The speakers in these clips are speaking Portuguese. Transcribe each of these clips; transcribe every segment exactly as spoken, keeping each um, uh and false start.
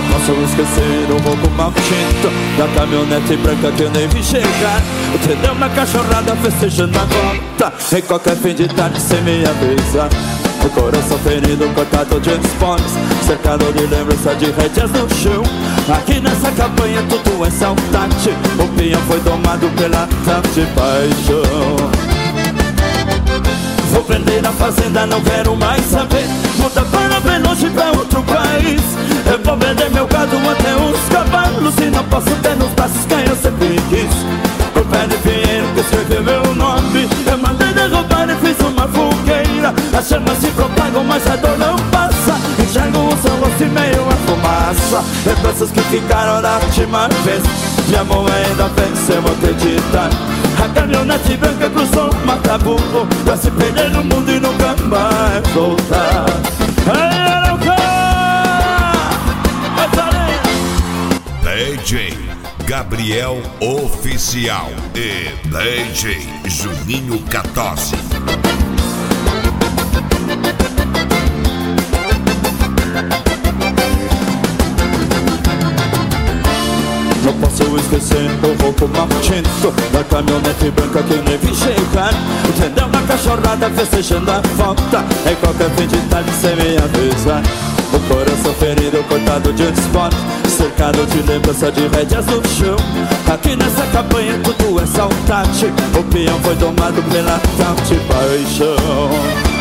Não posso esquecer o roubo mal tinto da caminhonete branca que eu nem vi chegar. Entendeu? Uma cachorrada festejando a volta em qualquer fim de tarde sem me avisar. O coração ferido, cortado de esportes, cercado de lembrança de rédeas no chão. Aqui nessa campanha tudo é saudade. O pinhão foi tomado pela tarde de paixão. Vou vender a fazenda, não quero mais saber. Muda para bem longe, pra outro país. Eu vou vender meu gado até os cavalos e não posso ter nos braços quem eu sempre quis. O pé de pinheiro que escreveu meu nome, eu mandei derrubar e fiz uma fogueira. As chamas se propagam, mas a dor não passa. Enxergo o seu rosto e meio a fumaça. Lembranças que ficaram da última vez. Minha mão ainda vence, eu vou acreditar. A caminhonete branca cruzou o Mataburro pra se perder no mundo e nunca mais voltar. D J Gabriel Oficial e D J Juninho quatorze. Não posso esquecer o roubo mal tinto da caminhonete branca que eu nem vi chegar. Entendeu? Uma cachorrada festejando a volta em qualquer fim de tarde sem me avisar. O coração ferido, cortado de esporte, cercado de lembrança de rédeas no chão. Aqui nessa campanha tudo é saudade. O peão foi tomado pela tal de paixão.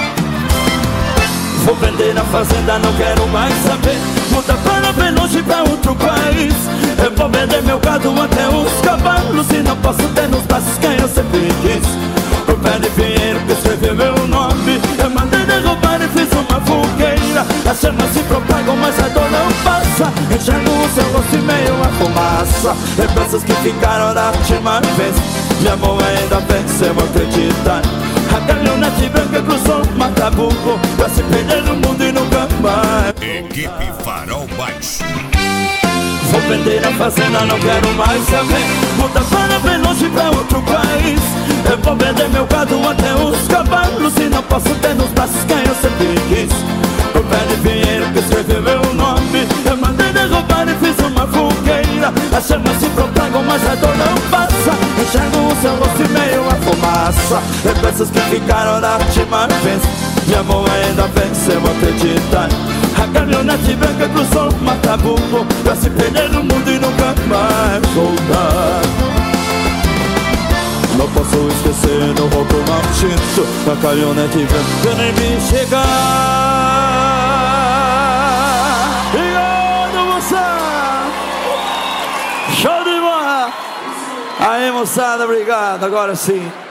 Vou vender a fazenda, não quero mais saber. Muda para bem longe, pra outro país. Eu vou vender meu gado até os cavalos e não posso ter nos braços quem eu sempre quis. O pé de pinheiro que escreveu meu nome, eu mandei derrubar e fiz uma fogueira. As chamas se propagam, mas a dor não passa. Enxergo o seu rosto e meio a fumaça. Lembranças que ficaram da última vez. Minha mão ainda vence, eu vou acreditar. A caminhonete branca cruzou o Mataburro pra se perder no mundo e nunca mais. Equipe Farol Baixo. Vou vender a fazenda, não quero mais saber. Muda para bem longe, pra outro país. Eu vou vender meu gado até os cavalos e não posso ter nos braços quem eu sempre quis. O pé de pinheiro que escreveu meu nome, eu mandei derrubar e fiz uma fogueira. As chamas se propagam, mas a dor não passa. Enxergo o seu rosto e meio a fumaça. Lembranças que ficaram da última vez. Minha mão ainda vence, eu vou acreditar. A caminhonete branca cruzou o Mataburro pra se perder no mundo e nunca mais voltar. Não posso esquecer o roubo mal tinto da caminhonete branca que eu nem vi chegar. Obrigado, moçada! Show de bola! Aí, moçada, obrigado, agora sim.